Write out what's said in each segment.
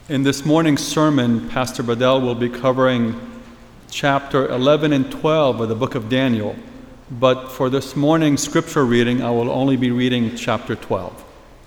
In this morning's sermon, Pastor Bedell will be covering chapter 11 and 12 of the book of Daniel. But for this morning's scripture reading, I will only be reading chapter 12.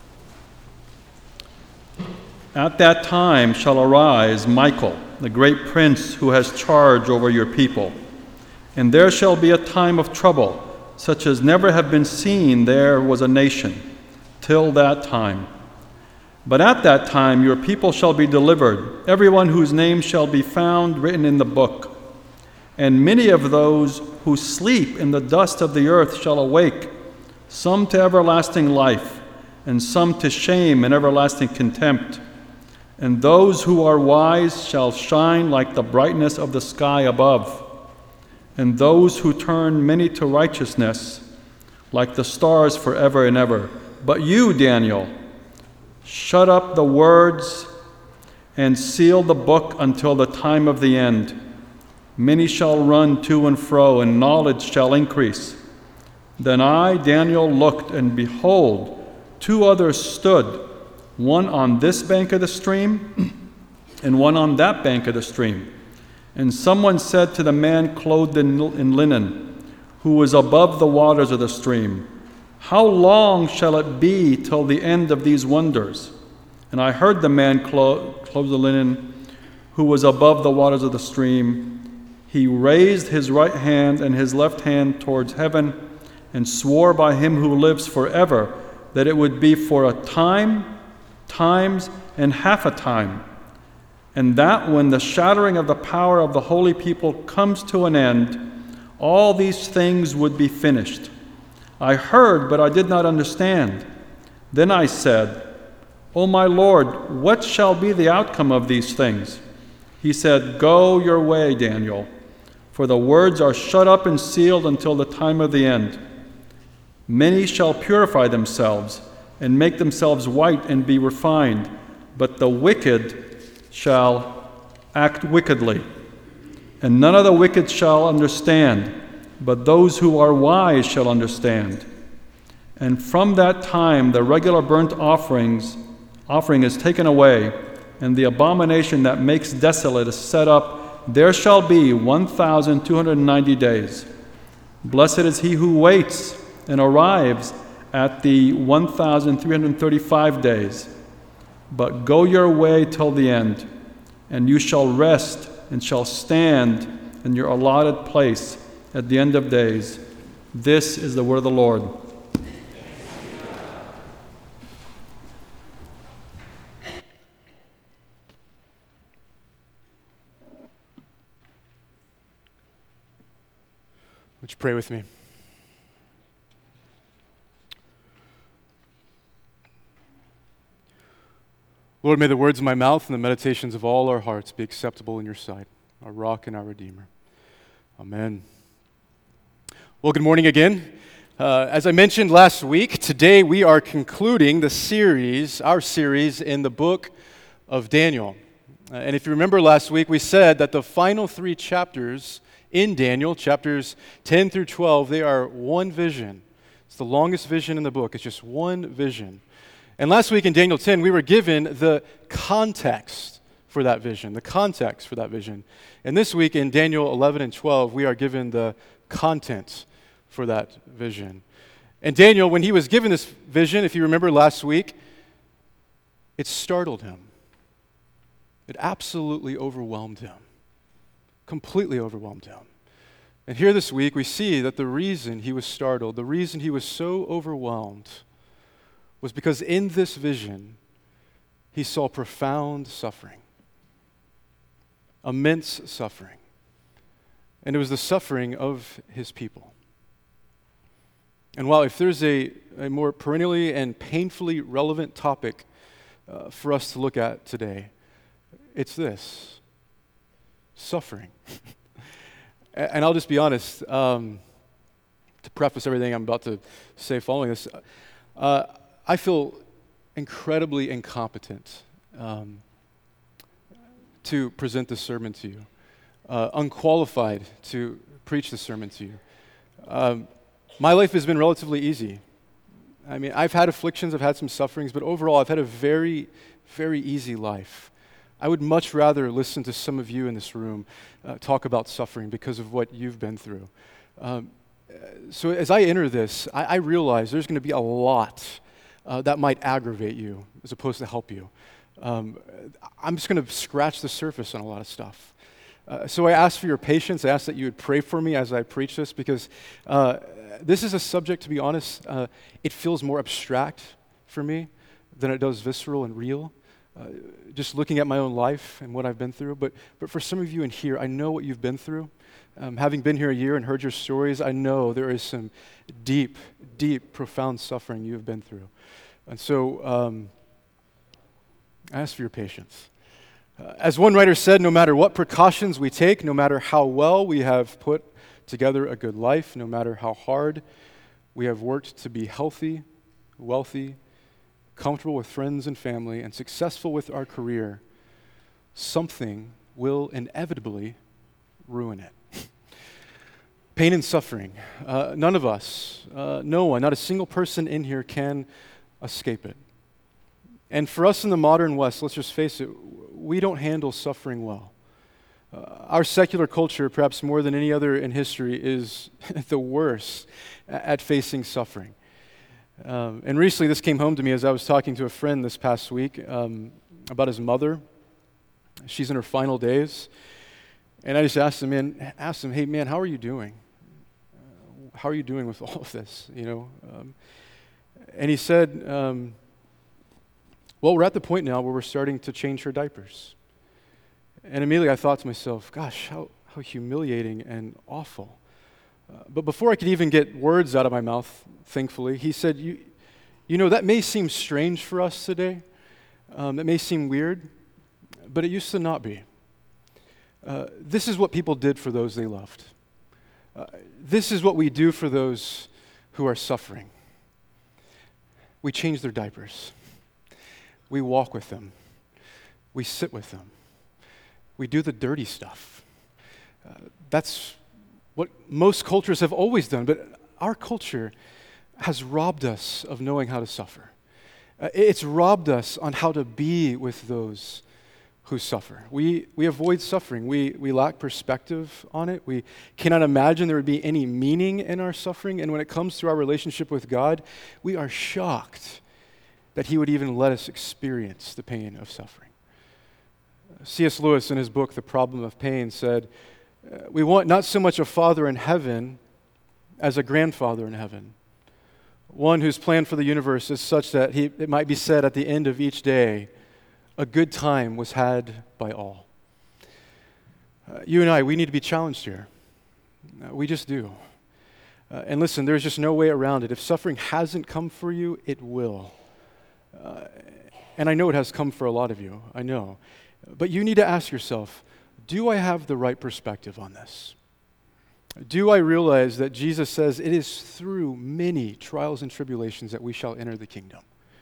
At that time shall arise Michael, the great prince who has charge over your people. And there shall be a time of trouble, such as never have been seen there was a nation, till that time. But at that time your people shall be delivered, everyone whose name shall be found written in the book. And many of those who sleep in the dust of the earth shall awake, some to everlasting life, and some to shame and everlasting contempt. And those who are wise shall shine like the brightness of the sky above, and those who turn many to righteousness like the stars forever and ever. But you, Daniel, shut up the words and seal the book until the time of the end. Many shall run to and fro, and knowledge shall increase. Then I, Daniel, looked, and behold, two others stood, one on this bank of the stream, and one on that bank of the stream. And someone said to the man clothed in linen, who was above the waters of the stream, "How long shall it be till the end of these wonders?" And I heard the man clothed in linen, who was above the waters of the stream. He raised his right hand and his left hand towards heaven, and swore by him who lives forever that it would be for a time, times, and half a time, and that when the shattering of the power of the holy people comes to an end, all these things would be finished. I heard, but I did not understand. Then I said, "O my Lord, what shall be the outcome of these things?" He said, "Go your way, Daniel, for the words are shut up and sealed until the time of the end. Many shall purify themselves and make themselves white and be refined, but the wicked shall act wickedly. And none of the wicked shall understand, but those who are wise shall understand. And from that time the regular burnt offering is taken away, and the abomination that makes desolate is set up. There shall be 1,290 days. Blessed is he who waits and arrives at the 1,335 days. But go your way till the end, and you shall rest and shall stand in your allotted place at the end of days." This is the word of the Lord. Would you pray with me? Lord, may the words of my mouth and the meditations of all our hearts be acceptable in your sight, our rock and our redeemer. Amen. Well, good morning again. As I mentioned last week, today we are concluding our series in the book of Daniel. And if you remember last week, we said that the final three chapters in Daniel, chapters 10 through 12, they are one vision. It's the longest vision in the book. It's just one vision. And last week in Daniel 10, we were given the context for that vision, And this week in Daniel 11 and 12, we are given the content for that vision. And Daniel, when he was given this vision, if you remember last week, it startled him. It absolutely overwhelmed him, completely overwhelmed him. And here this week, we see that the reason he was startled, the reason he was so overwhelmed, was because in this vision, he saw profound suffering, immense suffering. And it was the suffering of his people. And while if there's a more perennially and painfully relevant topic for us to look at today, it's this: suffering. And I'll just be honest, to preface everything I'm about to say following this, I feel incredibly incompetent to present this sermon to you, unqualified to preach this sermon to you. My life has been relatively easy. I mean, I've had afflictions, I've had some sufferings, but overall I've had a very, very easy life. I would much rather listen to some of you in this room talk about suffering because of what you've been through. So as I enter this, I realize there's going to be a lot that might aggravate you as opposed to help you. I'm just going to scratch the surface on a lot of stuff. So I ask for your patience. I ask that you would pray for me as I preach this because this is a subject, to be honest, it feels more abstract for me than it does visceral and real. Just looking at my own life and what I've been through. But for some of you in here, I know what you've been through. Having been here a year and heard your stories, I know there is some deep, deep, profound suffering you have been through. And so I ask for your patience. As one writer said, no matter what precautions we take, no matter how well we have put together a good life, no matter how hard we have worked to be healthy, wealthy, comfortable with friends and family, and successful with our career, something will inevitably ruin it. Pain and suffering. None of us, no one, not a single person in here can escape it. And for us in the modern West, let's just face it, we don't handle suffering well. Our secular culture, perhaps more than any other in history, is the worst at facing suffering. And recently this came home to me as I was talking to a friend this past week about his mother. She's in her final days. And I just asked him, hey man, how are you doing? How are you doing with all of this? And he said, well, we're at the point now where we're starting to change her diapers. And immediately I thought to myself, gosh, how humiliating and awful. But before I could even get words out of my mouth, thankfully, he said, you know, that may seem strange for us today. It may seem weird, but it used to not be. This is what people did for those they loved. This is what we do for those who are suffering. We change their diapers. We walk with them. We sit with them. We do the dirty stuff. That's what most cultures have always done, but our culture has robbed us of knowing how to suffer. It's robbed us on how to be with those who suffer. We avoid suffering. We lack perspective on it. We cannot imagine there would be any meaning in our suffering, and when it comes to our relationship with God, we are shocked that He would even let us experience the pain of suffering. C.S. Lewis, in his book, The Problem of Pain, said, we want not so much a father in heaven as a grandfather in heaven, one whose plan for the universe is such that it might be said at the end of each day, a good time was had by all. You and I, we need to be challenged here. We just do. And listen, there's just no way around it. If suffering hasn't come for you, it will. And I know it has come for a lot of you, I know. But you need to ask yourself, do I have the right perspective on this? Do I realize that Jesus says it is through many trials and tribulations that we shall enter the kingdom?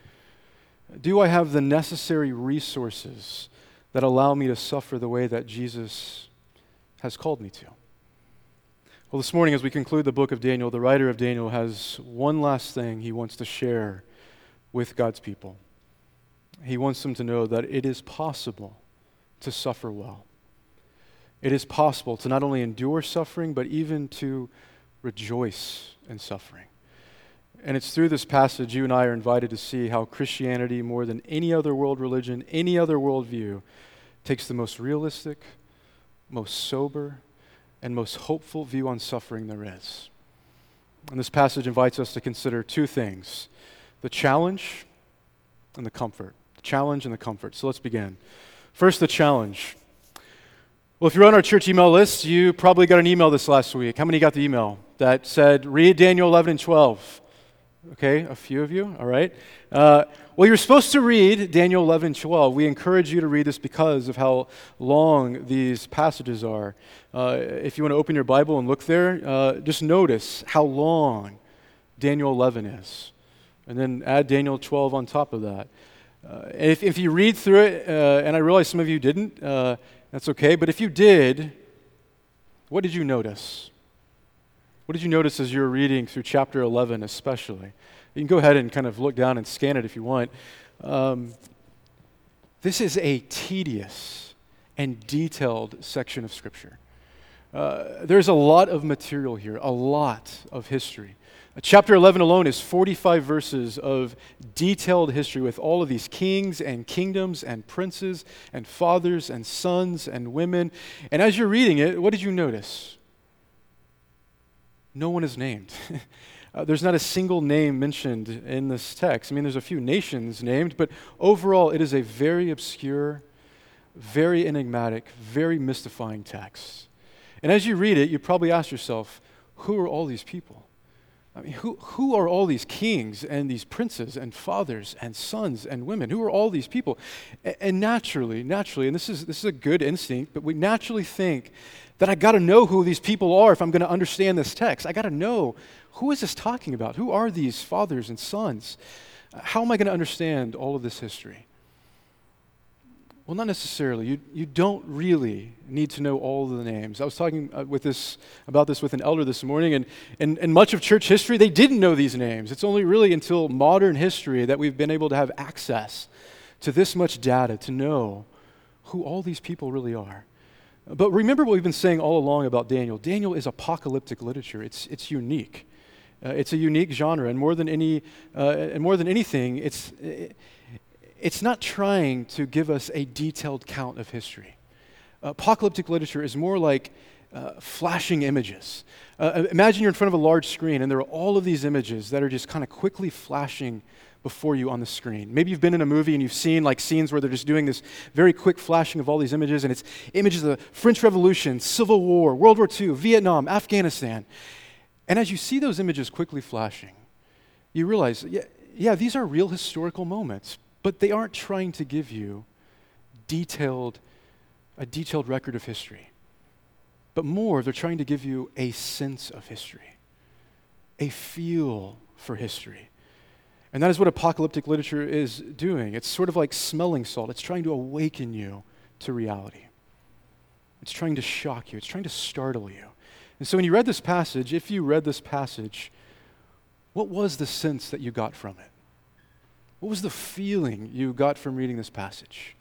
Do I have the necessary resources that allow me to suffer the way that Jesus has called me to? Well, this morning as we conclude the book of Daniel, the writer of Daniel has one last thing he wants to share with God's people. He wants them to know that it is possible to suffer well. It is possible to not only endure suffering, but even to rejoice in suffering. And it's through this passage you and I are invited to see how Christianity, more than any other world religion, any other worldview, takes the most realistic, most sober, and most hopeful view on suffering there is. And this passage invites us to consider two things: the challenge and the comfort. The challenge and the comfort. So let's begin. First, the challenge. Well, if you're on our church email list, you probably got an email this last week. How many got the email that said, read Daniel 11 and 12? Okay, a few of you, all right. Well, you're supposed to read Daniel 11 and 12. We encourage you to read this because of how long these passages are. If you want to open your Bible and look there, just notice how long Daniel 11 is. And then add Daniel 12 on top of that. If you read through it, and I realize some of you didn't, that's okay, but if you did, what did you notice? What did you notice as you were reading through chapter 11 especially? You can go ahead and kind of look down and scan it if you want. This is a tedious and detailed section of Scripture. There's a lot of material here, a lot of history. Chapter 11 alone is 45 verses of detailed history with all of these kings and kingdoms and princes and fathers and sons and women. And as you're reading it, what did you notice? No one is named. There's not a single name mentioned in this text. I mean, there's a few nations named, but overall it is a very obscure, very enigmatic, very mystifying text. And as you read it, you probably ask yourself, who are all these people? I mean, who are all these kings and these princes and fathers and sons and women? Who are all these people? And naturally, and this is a good instinct, but we naturally think that I got to know who these people are if I'm going to understand this text. I got to know, who is this talking about? Who are these fathers and sons? How am I going to understand all of this history? Well, not necessarily. You don't really need to know all of the names. I was talking about this with an elder this morning, and much of church history, they didn't know these names. It's only really until modern history that we've been able to have access to this much data to know who all these people really are. But remember what we've been saying all along about Daniel. Daniel is apocalyptic literature. It's unique. It's a unique genre, and more than anything, it's not trying to give us a detailed count of history. Apocalyptic literature is more like flashing images. Imagine you're in front of a large screen and there are all of these images that are just kind of quickly flashing before you on the screen. Maybe you've been in a movie and you've seen like scenes where they're just doing this very quick flashing of all these images, and it's images of the French Revolution, Civil War, World War II, Vietnam, Afghanistan. And as you see those images quickly flashing, you realize, yeah, these are real historical moments. But they aren't trying to give you a detailed record of history. But more, they're trying to give you a sense of history, a feel for history. And that is what apocalyptic literature is doing. It's sort of like smelling salt. It's trying to awaken you to reality. It's trying to shock you. It's trying to startle you. And so when you read this passage, if you read this passage, what was the sense that you got from it? What was the feeling you got from reading this passage?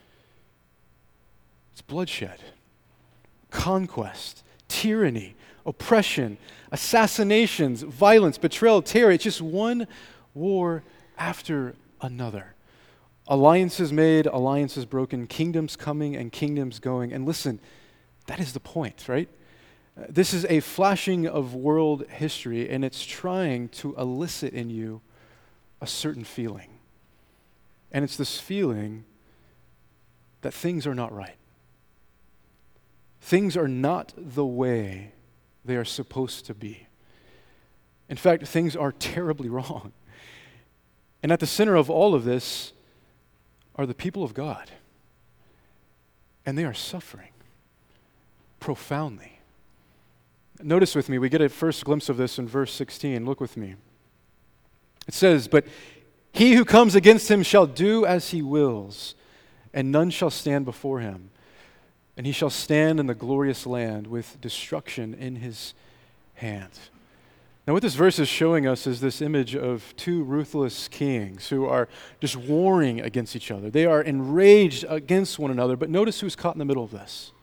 It's bloodshed, conquest, tyranny, oppression, assassinations, violence, betrayal, terror. It's just one war after another. Alliances made, alliances broken, kingdoms coming and kingdoms going. And listen, that is the point, right? This is a flashing of world history, and it's trying to elicit in you a certain feeling. And it's this feeling that things are not right. Things are not the way they are supposed to be. In fact, things are terribly wrong. And at the center of all of this are the people of God. And they are suffering profoundly. Notice with me, we get a first glimpse of this in verse 16. Look with me. It says, "But he who comes against him shall do as he wills, and none shall stand before him. And he shall stand in the glorious land with destruction in his hand." Now what this verse is showing us is this image of two ruthless kings who are just warring against each other. They are enraged against one another, but notice who's caught in the middle of this.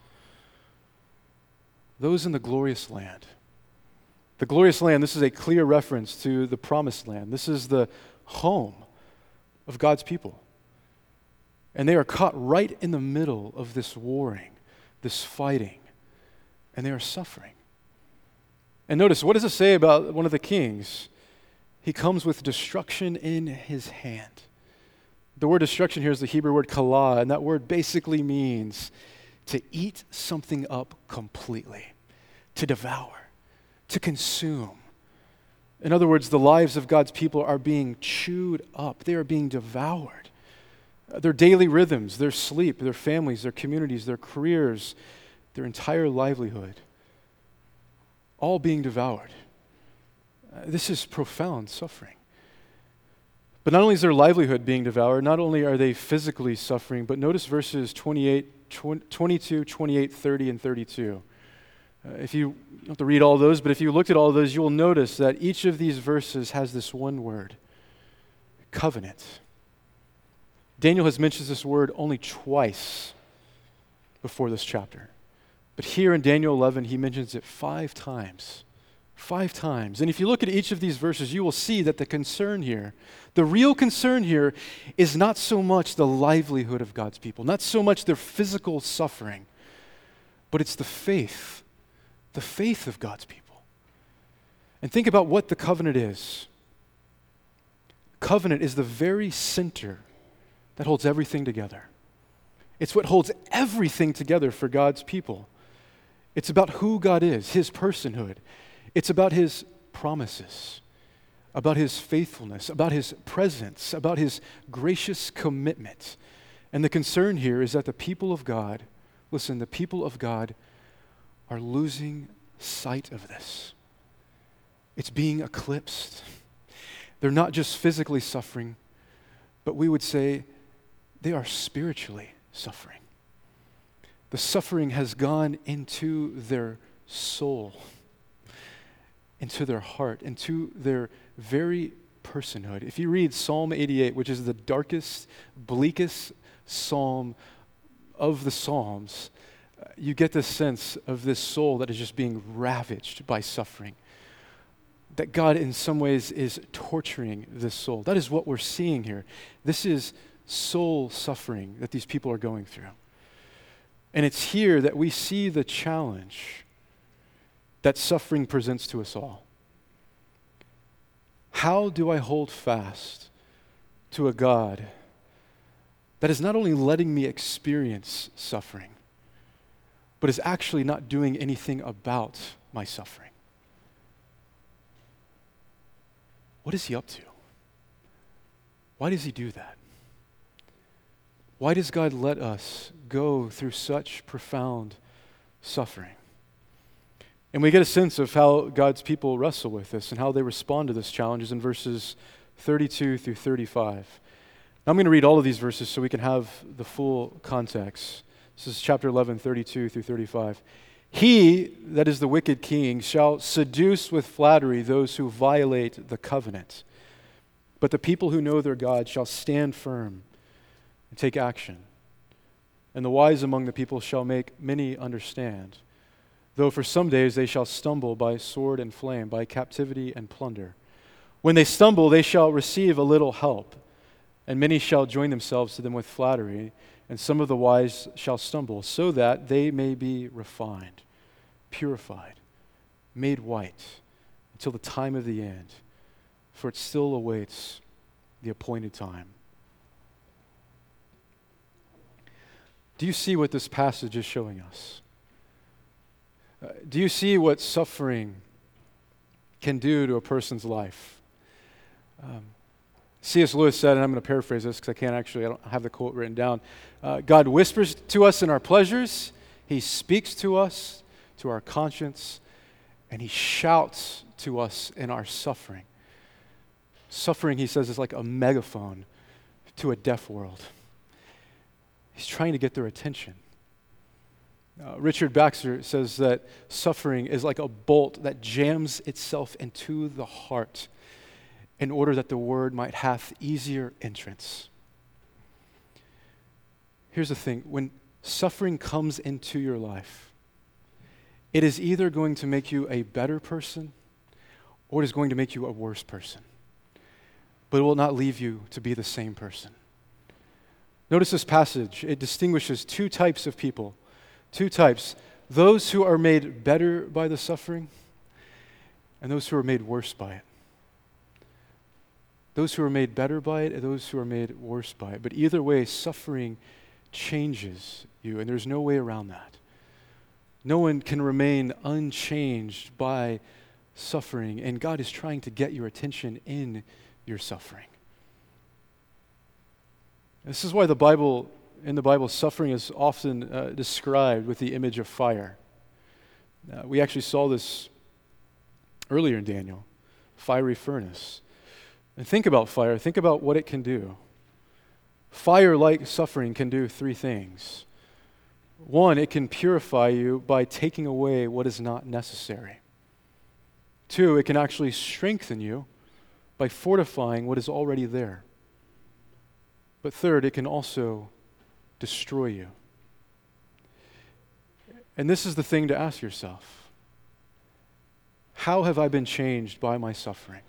Those in the glorious land. The glorious land, this is a clear reference to the promised land. This is the home of God's people. And they are caught right in the middle of this warring, this fighting, and they are suffering. And notice, what does it say about one of the kings? He comes with destruction in his hand. The word destruction here is the Hebrew word kala, and that word basically means to eat something up completely, to devour, to consume. In other words, the lives of God's people are being chewed up. They are being devoured. Their daily rhythms, their sleep, their families, their communities, their careers, their entire livelihood, all being devoured. This is profound suffering. But not only is their livelihood being devoured, not only are they physically suffering, but notice verses 22, 28, 30, and 32. If you don't have to read all those, but if you looked at all of those, you will notice that each of these verses has this one word: covenant. Daniel has mentioned this word only twice before this chapter. But here in Daniel 11, he mentions it 5 times. 5 times. And if you look at each of these verses, you will see that the concern here, the real concern here, is not so much the livelihood of God's people, not so much their physical suffering, but it's the faith of God's people. And think about what the covenant is. Covenant is the very center that holds everything together. It's what holds everything together for God's people. It's about who God is, his personhood. It's about his promises, about his faithfulness, about his presence, about his gracious commitment. And the concern here is that the people of God, listen, the people of God are losing sight of this. It's being eclipsed. They're not just physically suffering, but we would say they are spiritually suffering. The suffering has gone into their soul, into their heart, into their very personhood. If you read Psalm 88, which is the darkest, bleakest psalm of the Psalms, you get the sense of this soul that is just being ravaged by suffering. That God in some ways is torturing this soul. That is what we're seeing here. This is soul suffering that these people are going through. And it's here that we see the challenge that suffering presents to us all. How do I hold fast to a God that is not only letting me experience suffering, but is actually not doing anything about my suffering? What is he up to? Why does he do that? Why does God let us go through such profound suffering? And we get a sense of how God's people wrestle with this and how they respond to this challenge in verses 32 through 35. Now I'm going to read all of these verses so we can have the full context. This is chapter 11, 32 through 35. He, that is the wicked king, shall seduce with flattery those who violate the covenant. But the people who know their God shall stand firm and take action. And the wise among the people shall make many understand. Though for some days they shall stumble by sword and flame, by captivity and plunder. When they stumble, they shall receive a little help, and many shall join themselves to them with flattery, and some of the wise shall stumble, so that they may be refined, purified, made white, until the time of the end, for it still awaits the appointed time. Do you see what this passage is showing us? Do you see what suffering can do to a person's life? C.S. Lewis said, and I'm going to paraphrase this because I don't have the quote written down. God whispers to us in our pleasures, he speaks to us, to our conscience, and he shouts to us in our suffering. Suffering, he says, is like a megaphone to a deaf world. He's trying to get their attention. Richard Baxter says that suffering is like a bolt that jams itself into the heart in order that the word might have easier entrance. Here's the thing. When suffering comes into your life, it is either going to make you a better person or it is going to make you a worse person. But it will not leave you to be the same person. Notice this passage. It distinguishes 2 types of people. 2 types. Those who are made better by the suffering and those who are made worse by it. Those who are made better by it and those who are made worse by it. But either way, suffering changes you, and there's no way around that. No one can remain unchanged by suffering, and God is trying to get your attention in your suffering. This is why in the Bible, suffering is often described with the image of fire. We actually saw this earlier in Daniel, fiery furnace. And think about fire. Think about what it can do. Fire, like suffering, can do 3 things. 1, it can purify you by taking away what is not necessary. 2, it can actually strengthen you by fortifying what is already there. But third, it can also destroy you. And this is the thing to ask yourself. How have I been changed by my suffering?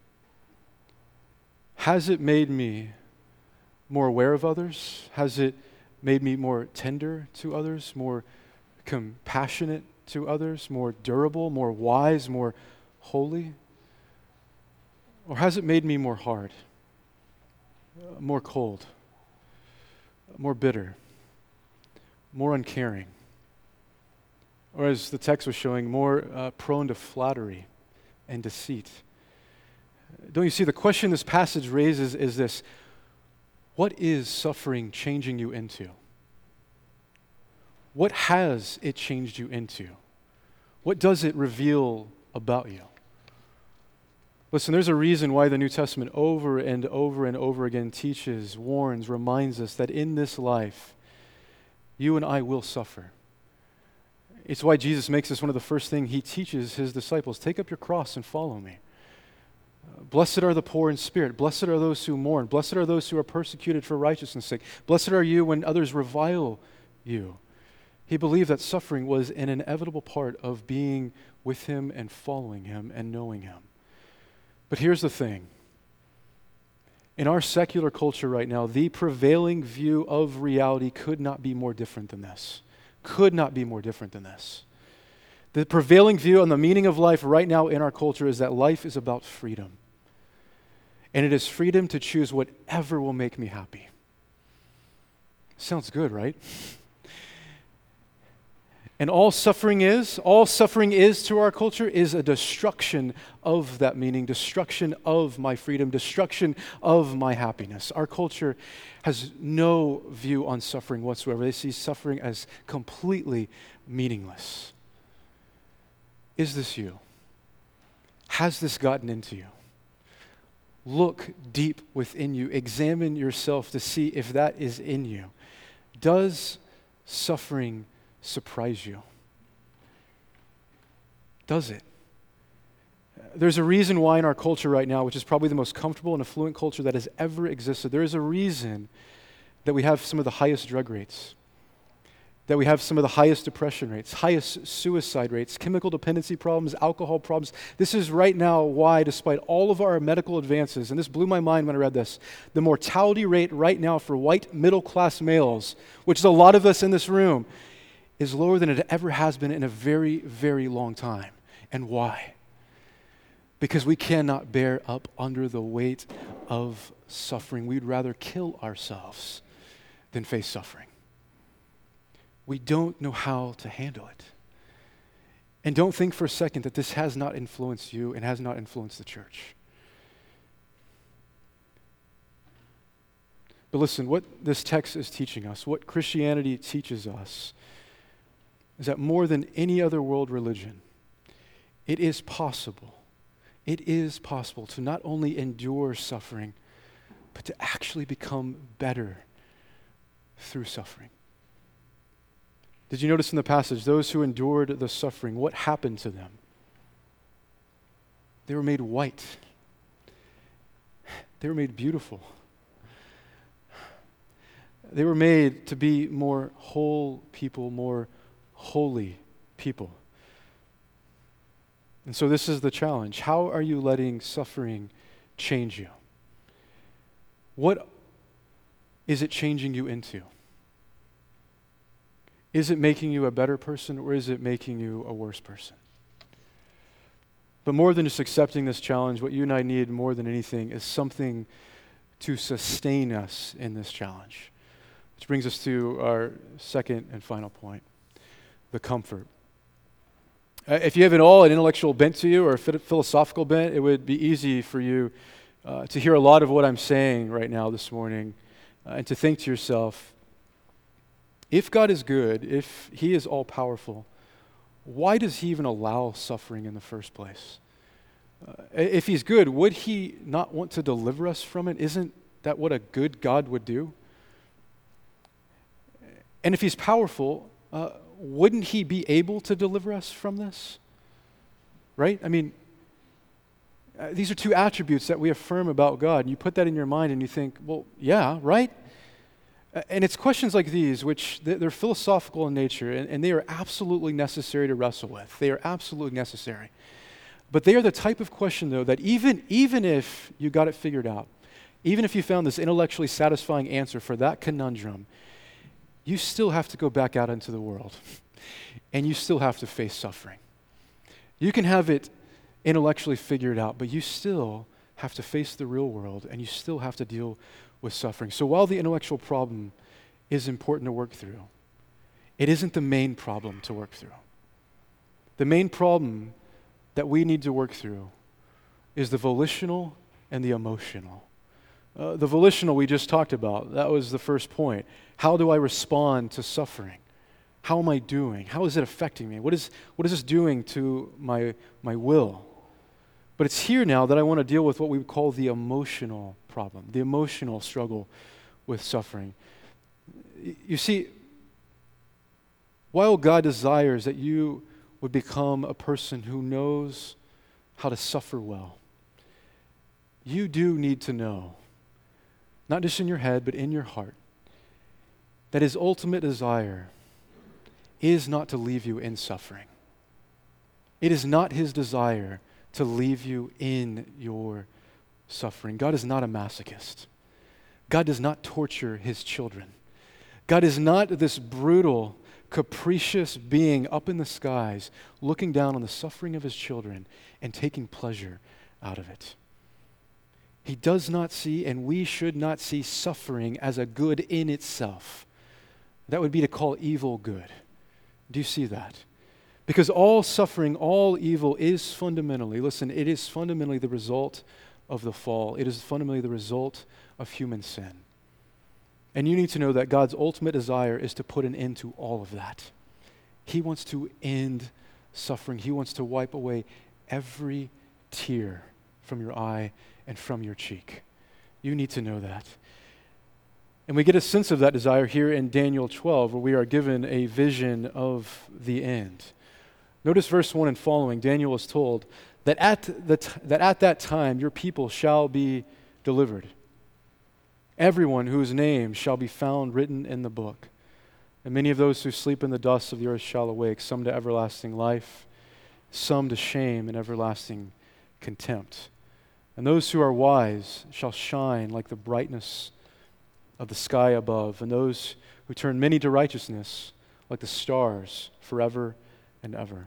Has it made me more aware of others? Has it made me more tender to others, more compassionate to others, more durable, more wise, more holy? Or has it made me more hard, more cold, more bitter, more uncaring? Or as the text was showing, more prone to flattery and deceit? Don't you see, the question this passage raises is this: what is suffering changing you into? What has it changed you into? What does it reveal about you? Listen, there's a reason why the New Testament over and over and over again teaches, warns, reminds us that in this life, you and I will suffer. It's why Jesus makes this one of the first things he teaches his disciples: take up your cross and follow me. Blessed are the poor in spirit. Blessed are those who mourn. Blessed are those who are persecuted for righteousness' sake. Blessed are you when others revile you. He believed that suffering was an inevitable part of being with him and following him and knowing him. But here's the thing. In our secular culture right now, the prevailing view of reality could not be more different than this. Could not be more different than this. The prevailing view on the meaning of life right now in our culture is that life is about freedom. And it is freedom to choose whatever will make me happy. Sounds good, right? And all suffering is to our culture is a destruction of that meaning, destruction of my freedom, destruction of my happiness. Our culture has no view on suffering whatsoever. They see suffering as completely meaningless. Is this you? Has this gotten into you? Look deep within you. Examine yourself to see if that is in you. Does suffering surprise you? Does it? There's a reason why in our culture right now, which is probably the most comfortable and affluent culture that has ever existed, there is a reason that we have some of the highest drug rates, that we have some of the highest depression rates, highest suicide rates, chemical dependency problems, alcohol problems. This is right now why, despite all of our medical advances, and this blew my mind when I read this, the mortality rate right now for white middle-class males, which is a lot of us in this room, is lower than it ever has been in a very, very long time. And why? Because we cannot bear up under the weight of suffering. We'd rather kill ourselves than face suffering. We don't know how to handle it. And don't think for a second that this has not influenced you and has not influenced the church. But listen, what this text is teaching us, what Christianity teaches us, is that more than any other world religion, it is possible to not only endure suffering, but to actually become better through suffering. Did you notice in the passage, those who endured the suffering, what happened to them? They were made white. They were made beautiful. They were made to be more whole people, more holy people. And so this is the challenge. How are you letting suffering change you? What is it changing you into? Is it making you a better person, or is it making you a worse person? But more than just accepting this challenge, what you and I need more than anything is something to sustain us in this challenge. Which brings us to our second and final point, the comfort. If you have at all an intellectual bent to you or a philosophical bent, it would be easy for you to hear a lot of what I'm saying right now this morning and to think to yourself, if God is good, if he is all-powerful, why does he even allow suffering in the first place? If he's good, would he not want to deliver us from it? Isn't that what a good God would do? And if he's powerful, wouldn't he be able to deliver us from this? Right? I mean, these are two attributes that we affirm about God. And you put that in your mind and you think, well, yeah, right? And it's questions like these, which they're philosophical in nature, and they are absolutely necessary to wrestle with. They are absolutely necessary. But they are the type of question, though, that even if you got it figured out, even if you found this intellectually satisfying answer for that conundrum, you still have to go back out into the world, and you still have to face suffering. You can have it intellectually figured out, but you still have to face the real world, and you still have to deal with suffering. So while the intellectual problem is important to work through, it isn't the main problem to work through. The main problem that we need to work through is the volitional and the emotional. The volitional we just talked about, that was the first point. How do I respond to suffering? How am I doing? How is it affecting me? What is this doing to my will? But it's here now that I want to deal with what we call the emotional problem, the emotional struggle with suffering. You see, while God desires that you would become a person who knows how to suffer well, you do need to know, not just in your head, but in your heart, that His ultimate desire is not to leave you in suffering. It is not His desire to leave you in your suffering. God is not a masochist. God does not torture His children. God is not this brutal, capricious being up in the skies looking down on the suffering of His children and taking pleasure out of it. He does not see, and we should not see, suffering as a good in itself. That would be to call evil good. Do you see that? Because all suffering, all evil is fundamentally, listen, it is fundamentally the result of the fall. It is fundamentally the result of human sin. And you need to know that God's ultimate desire is to put an end to all of that. He wants to end suffering. He wants to wipe away every tear from your eye and from your cheek. You need to know that. And we get a sense of that desire here in Daniel 12, where we are given a vision of the end. Notice verse 1 and following. Daniel was told that at that time your people shall be delivered. Everyone whose name shall be found written in the book. And many of those who sleep in the dust of the earth shall awake, some to everlasting life, some to shame and everlasting contempt. And those who are wise shall shine like the brightness of the sky above, and those who turn many to righteousness like the stars forever and ever.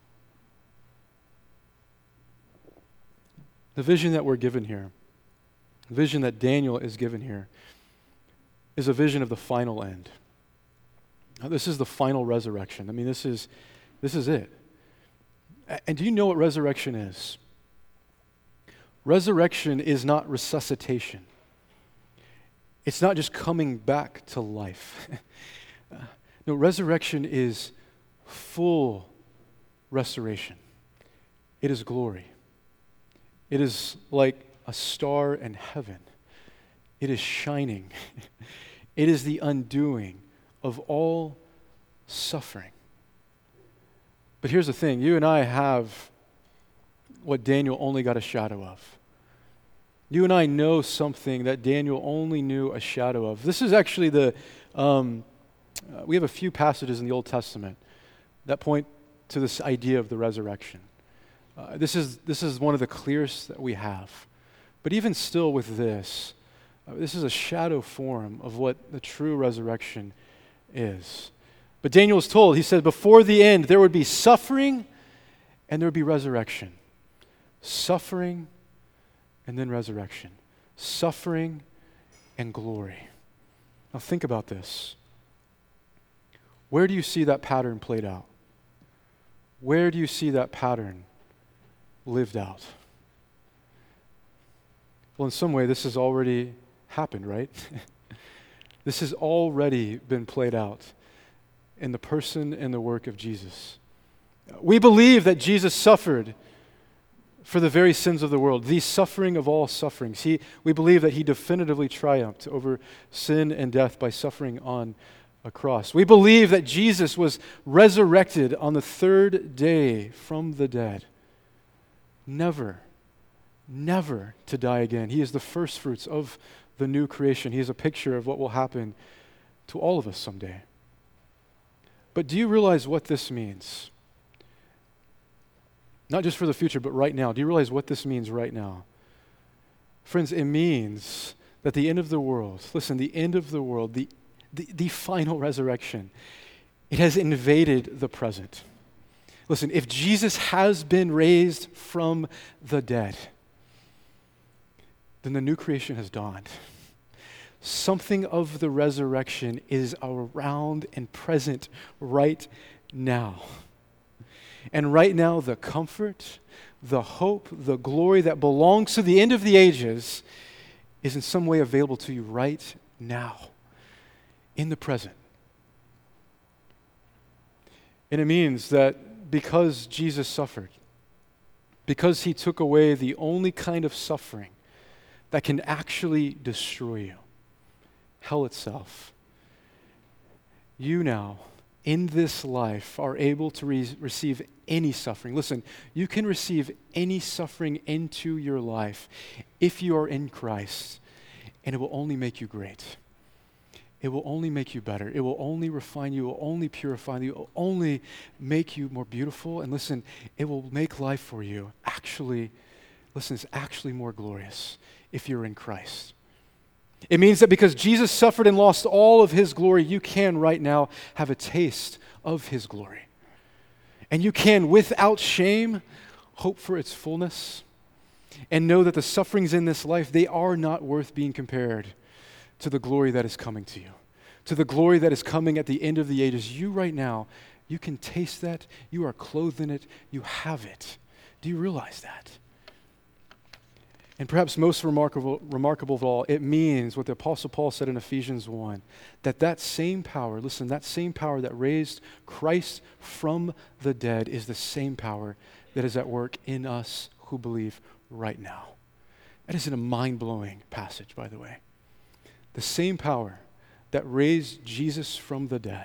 The vision that we're given here, the vision that Daniel is given here, is a vision of the final end. Now, this is the final resurrection. I mean, this is it. And do you know what resurrection is? Resurrection is not resuscitation. It's not just coming back to life. No, resurrection is full restoration. It is glory. It is like a star in heaven. It is shining. It is the undoing of all suffering. But here's the thing. You and I have what Daniel only got a shadow of. You and I know something that Daniel only knew a shadow of. This is actually we have a few passages in the Old Testament that point to this idea of the resurrection. This is one of the clearest that we have. But even still with this is a shadow form of what the true resurrection is. But Daniel was told, he said, before the end there would be suffering and there would be resurrection. Suffering and then resurrection. Suffering and glory. Now think about this. Where do you see that pattern played out? Where do you see that pattern lived out? Well, in some way, this has already happened, right? This has already been played out in the person and the work of Jesus. We believe that Jesus suffered for the very sins of the world, the suffering of all sufferings. We believe that He definitively triumphed over sin and death by suffering on a cross. We believe that Jesus was resurrected on the third day from the dead, never to die again. He is the first fruits of the new creation. He is a picture of what will happen to all of us someday. But do you realize what this means? Not just for the future, but right now. Do you realize what this means right now? Friends, it means that the end of the world, listen, the end of the world, the final resurrection, it has invaded the present. Listen, if Jesus has been raised from the dead, then the new creation has dawned. Something of the resurrection is around and present right now. And right now, the comfort, the hope, the glory that belongs to the end of the ages is in some way available to you right now, in the present. And it means that because Jesus suffered, because he took away the only kind of suffering that can actually destroy you, hell itself, you now, in this life, are able to receive any suffering. Listen, you can receive any suffering into your life if you are in Christ, and it will only make you great. It will only make you better. It will only refine you. It will only purify you. It will only make you more beautiful. And listen, it will make life for you it's actually more glorious if you're in Christ. It means that because Jesus suffered and lost all of his glory, you can right now have a taste of his glory. And you can, without shame, hope for its fullness and know that the sufferings in this life, they are not worth being compared to the glory that is coming to you, to the glory that is coming at the end of the ages. You right now, you can taste that. You are clothed in it. You have it. Do you realize that? And perhaps most remarkable of all, it means what the Apostle Paul said in Ephesians 1, that same power, listen, that same power that raised Christ from the dead is the same power that is at work in us who believe right now. That is a mind-blowing passage, by the way. The same power that raised Jesus from the dead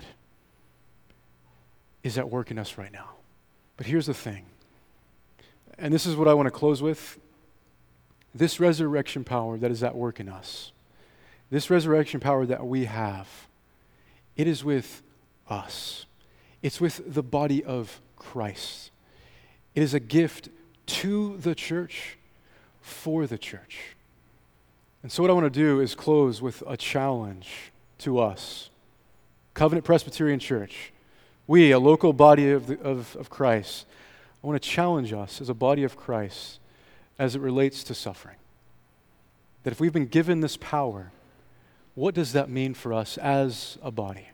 is at work in us right now. But here's the thing, and this is what I want to close with. This resurrection power that is at work in us, this resurrection power that we have, it is with us. It's with the body of Christ. It is a gift to the church, for the church. And so what I want to do is close with a challenge to us, Covenant Presbyterian Church. We, a local body of Christ, I want to challenge us as a body of Christ as it relates to suffering. That if we've been given this power, what does that mean for us as a body?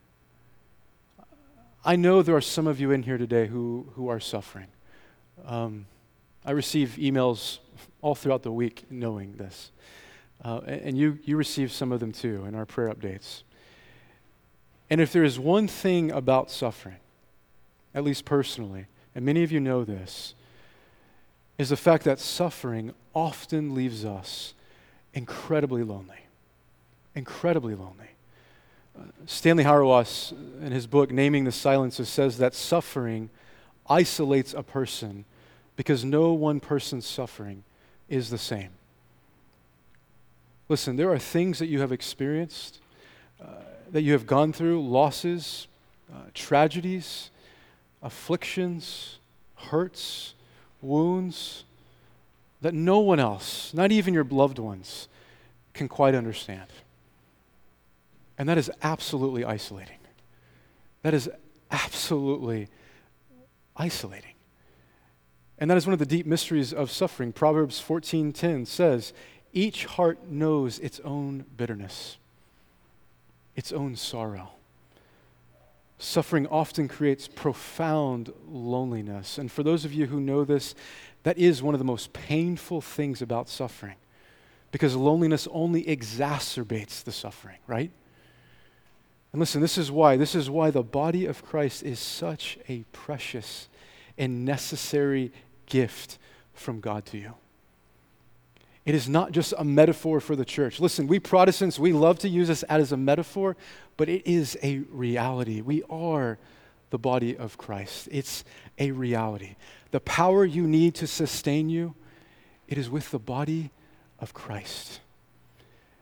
I know there are some of you in here today who are suffering. I receive emails all throughout the week knowing this. And you receive some of them too in our prayer updates. And if there is one thing about suffering, at least personally, and many of you know this, is the fact that suffering often leaves us incredibly lonely. Incredibly lonely. Stanley Hauerwas, in his book, Naming the Silences, says that suffering isolates a person because no one person's suffering is the same. Listen, there are things that you have experienced, that you have gone through, losses, tragedies, afflictions, hurts, wounds, that no one else, not even your loved ones, can quite understand. And that is absolutely isolating. That is absolutely isolating. And that is one of the deep mysteries of suffering. Proverbs 14:10 says, "Each heart knows its own bitterness, its own sorrow." Suffering often creates profound loneliness. And for those of you who know this, that is one of the most painful things about suffering, because loneliness only exacerbates the suffering, right? And listen, this is why the body of Christ is such a precious and necessary gift from God to you. It is not just a metaphor for the church. Listen, we Protestants, we love to use this as a metaphor, but it is a reality. We are the body of Christ. It's a reality. The power you need to sustain you, it is with the body of Christ.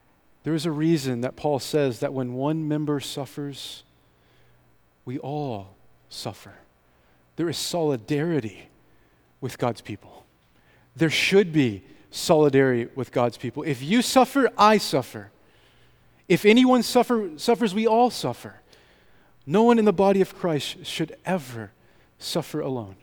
There is a reason that Paul says that when one member suffers, we all suffer. There is solidarity with God's people. There should be solidarity with God's people. If you suffer, I suffer. If anyone suffers, we all suffer. No one in the body of Christ should ever suffer alone.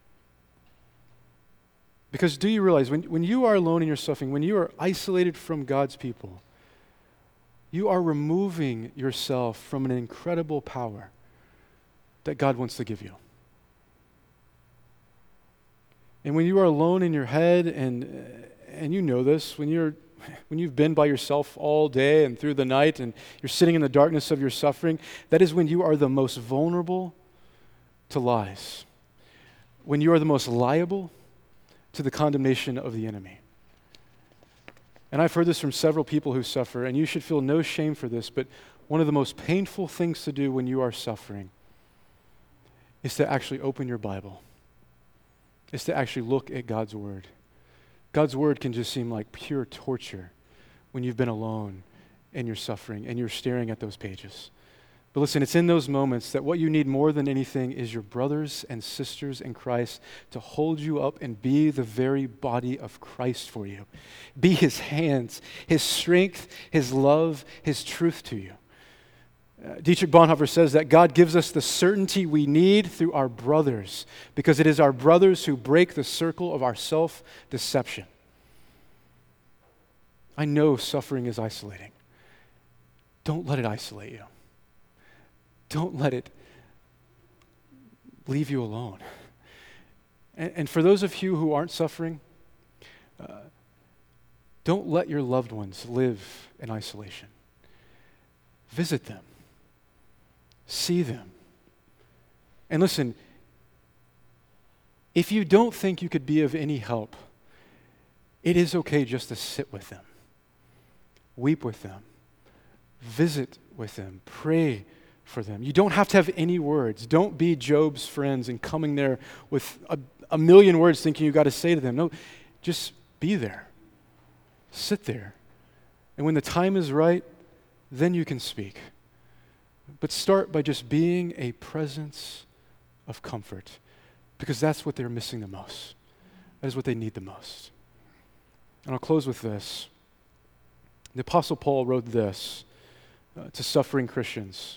Because do you realize, when you are alone in your suffering, when you are isolated from God's people, you are removing yourself from an incredible power that God wants to give you. And when you are alone in your head, and you know this, when you've been by yourself all day and through the night and you're sitting in the darkness of your suffering, that is when you are the most vulnerable to lies. When you are the most liable to the condemnation of the enemy. And I've heard this from several people who suffer, and you should feel no shame for this, but one of the most painful things to do when you are suffering is to actually open your Bible. Is to actually look at God's Word. God's Word can just seem like pure torture when you've been alone and you're suffering and you're staring at those pages. But listen, it's in those moments that what you need more than anything is your brothers and sisters in Christ to hold you up and be the very body of Christ for you. Be His hands, His strength, His love, His truth to you. Dietrich Bonhoeffer says that God gives us the certainty we need through our brothers, because it is our brothers who break the circle of our self-deception. I know suffering is isolating. Don't let it isolate you. Don't let it leave you alone. And for those of you who aren't suffering, don't let your loved ones live in isolation. Visit them. See them. And listen, if you don't think you could be of any help, it is okay just to sit with them. Weep with them. Visit with them. Pray for them. You don't have to have any words. Don't be Job's friends and coming there with a million words thinking you got to say to them. No, just be there. Sit there. And when the time is right, then you can speak. But start by just being a presence of comfort, because that's what they're missing the most. That is what they need the most. And I'll close with this. The Apostle Paul wrote this to suffering Christians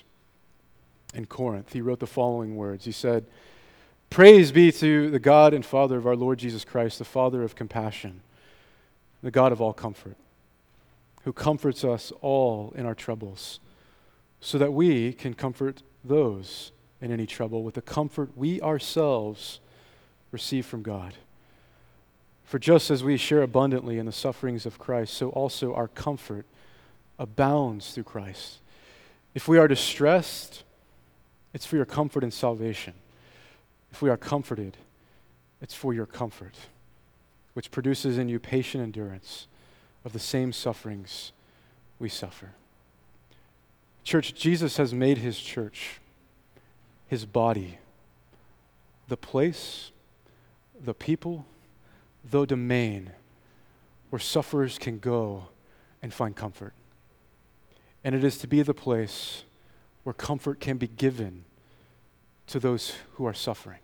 in Corinth. He wrote the following words. He said, "Praise be to the God and Father of our Lord Jesus Christ, the Father of compassion, the God of all comfort, who comforts us all in our troubles, so that we can comfort those in any trouble with the comfort we ourselves receive from God. For just as we share abundantly in the sufferings of Christ, so also our comfort abounds through Christ. If we are distressed, it's for your comfort and salvation. If we are comforted, it's for your comfort, which produces in you patient endurance of the same sufferings we suffer." Church, Jesus has made His church, His body, the place, the people, the domain where sufferers can go and find comfort. And it is to be the place where comfort can be given to those who are suffering.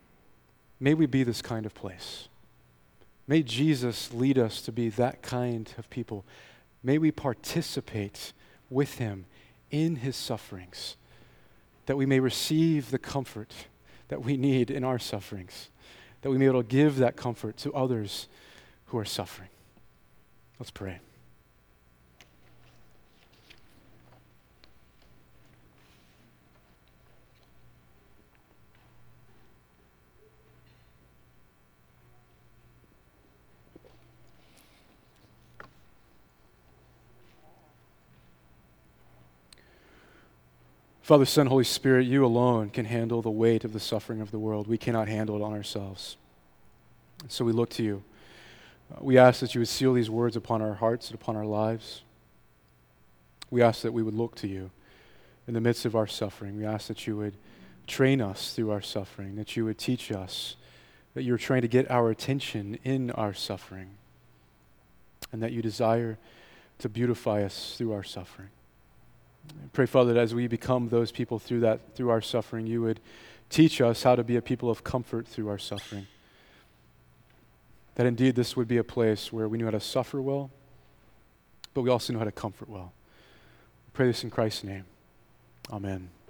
May we be this kind of place. May Jesus lead us to be that kind of people. May we participate with Him in His sufferings, that we may receive the comfort that we need in our sufferings, that we may be able to give that comfort to others who are suffering. Let's pray. Father, Son, Holy Spirit, you alone can handle the weight of the suffering of the world. We cannot handle it on ourselves. So we look to you. We ask that you would seal these words upon our hearts and upon our lives. We ask that we would look to you in the midst of our suffering. We ask that you would train us through our suffering, that you would teach us, that you're trying to get our attention in our suffering, and that you desire to beautify us through our suffering. I pray, Father, that as we become those people through our suffering, you would teach us how to be a people of comfort through our suffering. That indeed this would be a place where we knew how to suffer well, but we also know how to comfort well. We pray this in Christ's name. Amen.